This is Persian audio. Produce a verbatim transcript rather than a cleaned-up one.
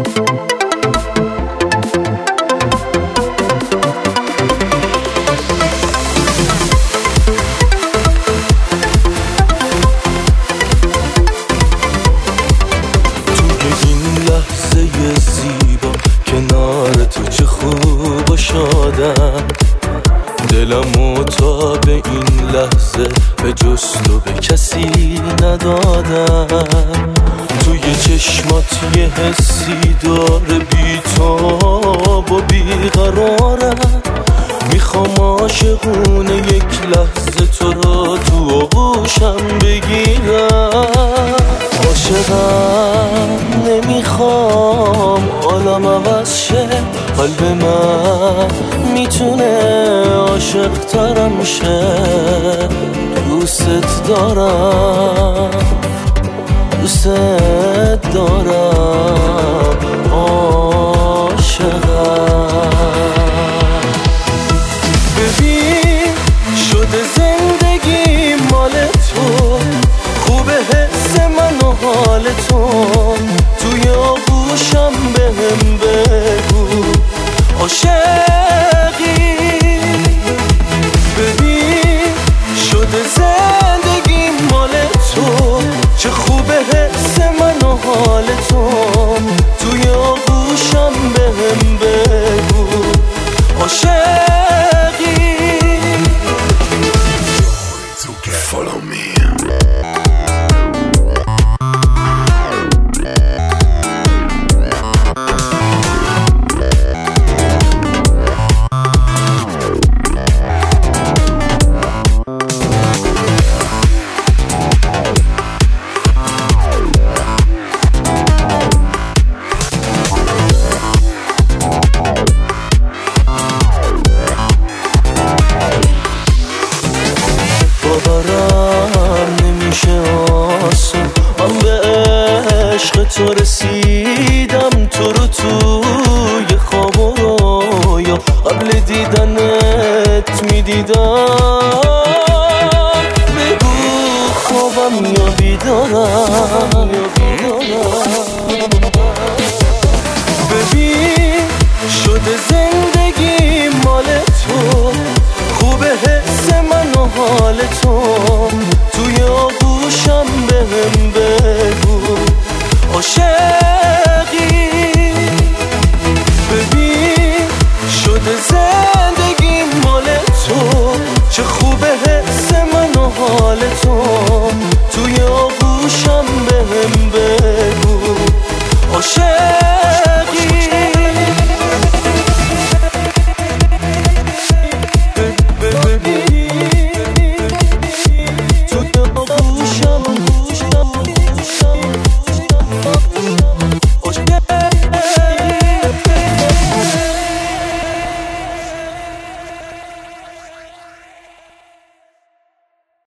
زیبا کنار تو چه خوب و شادم، دلمو تا به این لحظه به جز تو به کسی ندادم. توی چشمات یه حسی داره بی‌تاب و بیقرارم، میخوام عاشقونه یک لحظه تو را تو آغوشم بگیرم. عاشقم نمیخوام عالم عوض شه، قلب من میتونه عاشق ترم شه. دوست دارم دوست دارم عاشقم. ببین شده زندگی مال تو، خوبه حس من و حال تو، توی آغوشم بهم بگو عاشقی. ببین شده زندگی مال تو، چه خوبه حس من و حال تو، توی آغوشم بهم بگو عاشقی. Follow me. باورم نمیشه آسون، من به عشق تو رسیدم. تو رو توی خواب و رویا قبل دیدنت میدیدم. بگو خوابم یا بیدارم. ببین شده زندگی مال تو، خوبه حس من و حال تو، توی آغوشم بهم بگو عاشقی. ببین شده زندگی مال تو، چه خوبه حس من و حال تو، توی آغوشم بهم بگو عاشقی.